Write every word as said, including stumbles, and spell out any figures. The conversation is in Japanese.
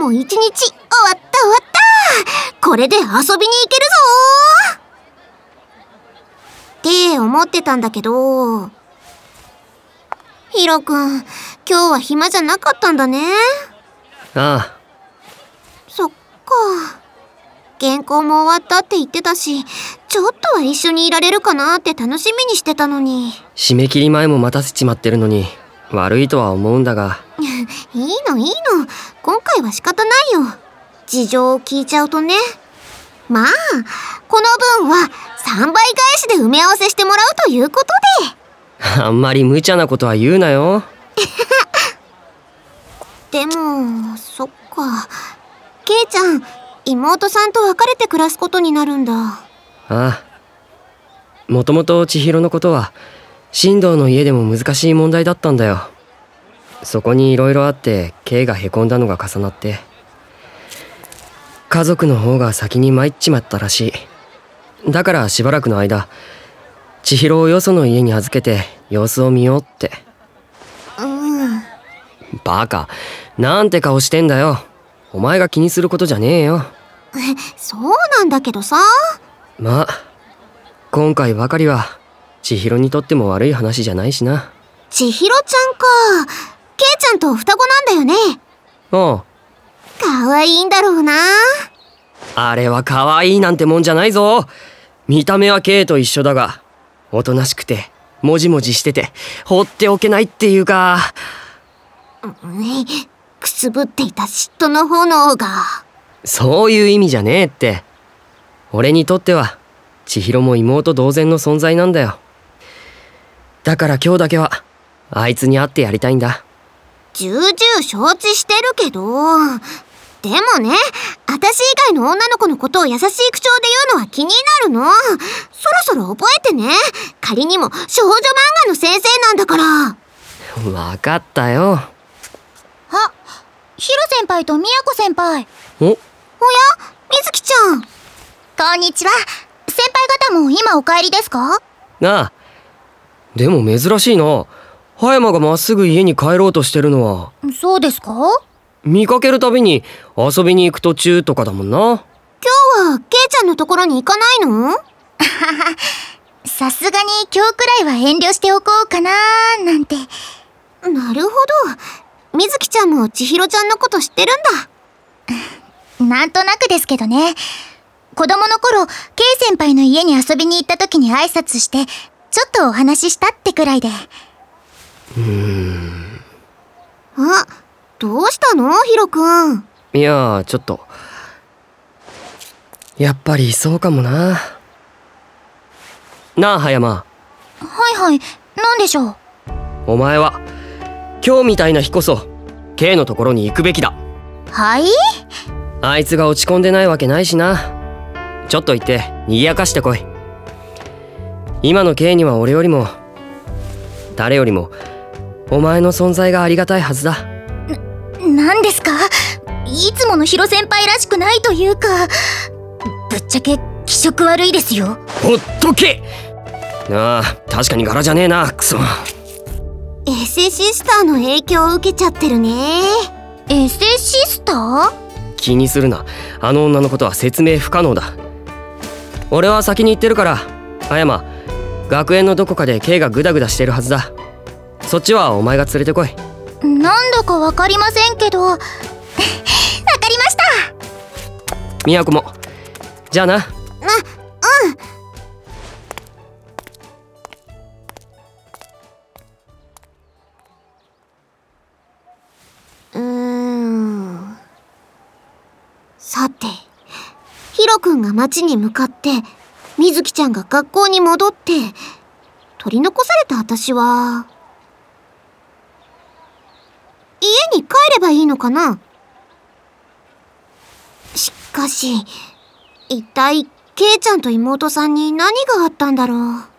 も一日終わった終わった。これで遊びに行けるぞって思ってたんだけど、ヒロくん、今日は暇じゃなかったんだね。 ああ。 そっか。原稿も終わったって言ってたし、ちょっとは一緒にいられるかなって楽しみにしてたのに。 締め切り前も待たせちまってるのに悪いとは思うんだがいいのいいの、今回は仕方ないよ。事情を聞いちゃうとね。まあこの分はさんばい返しで埋め合わせしてもらうということであんまり無茶なことは言うなよでもそっか、ケイちゃん妹さんと別れて暮らすことになるんだ。 ああ。もともと千尋のことは進藤の家でも難しい問題だったんだよ。そこにいろいろあってケイがへこんだのが重なって、家族の方が先に参っちまったらしい。だからしばらくの間千尋をよその家に預けて様子を見ようって。 うん。 バカ、なんて顔してんだよ。お前が気にすることじゃねえよ。 そうなんだけどさ。 まあ今回ばかりは千尋にとっても悪い話じゃないしな。 千尋ちゃんか。ケイちゃんと双子なんだよね。 おう。 かわいいんだろうな。 あれはかわいいなんてもんじゃないぞ。見た目はケイと一緒だが、おとなしくてもじもじしてて放っておけないっていうか、 うんくすぶっていた嫉妬の炎が。 そういう意味じゃねえって。俺にとっては千尋も妹同然の存在なんだよ。だから今日だけはあいつに会ってやりたいんだ。 重々承知してるけど、でもね、私以外の女の子のことを優しい口調で言うのは気になるの。そろそろ覚えてね。仮にも少女漫画の先生なんだから。 わかったよ。 あ、ヒロ先輩とミヤコ先輩。 お、おや、 みずきちゃん。 こんにちは。先輩方も今お帰りですか？ なあ、でも珍しいな。葉山がまっすぐ家に帰ろうとしてるのは。 そうですか？ 見かけるたびに遊びに行く途中とかだもんな。 今日はケイちゃんのところに行かないの？ さすがに今日くらいは遠慮しておこうかなーなんて。 なるほど。みずきちゃんも千尋ちゃんのこと知ってるんだ。なんとなくですけどね。子供の頃、ケイ先輩の家に遊びに行った時に挨拶して、ちょっとお話ししたってくらいで。 うーん。 あ、どうしたのヒロくん。 いや、ちょっとやっぱりそうかもな。なあ葉山。 はいはい、なんでしょう。 お前は今日みたいな日こそ K のところに行くべきだ。 はい？ あいつが落ち込んでないわけないしな。ちょっと行って賑やかしてこい。今の K には俺よりも誰よりもお前の存在がありがたいはずだ。 な、なんですか？いつものヒロ先輩らしくないというか、ぶっちゃけ気色悪いですよ。 ほっとけ。ああ、確かに柄じゃねえな、クソ。 エセシスターの影響を受けちゃってるね。 エセシスター？ 気にするな。あの女のことは説明不可能だ。俺は先に行ってるから、葉山、学園のどこかで K がグダグダしてるはずだ。そっちはお前が連れてこい。 なんだかわかりませんけど。わかりました。 みやこも。じゃあな。 あ、うん。うーん。さて、ヒロくんが町に向かって、みずきちゃんが学校に戻って、取り残された私は、家に帰ればいいのかな？しかし、一体、ケイちゃんと妹さんに何があったんだろう。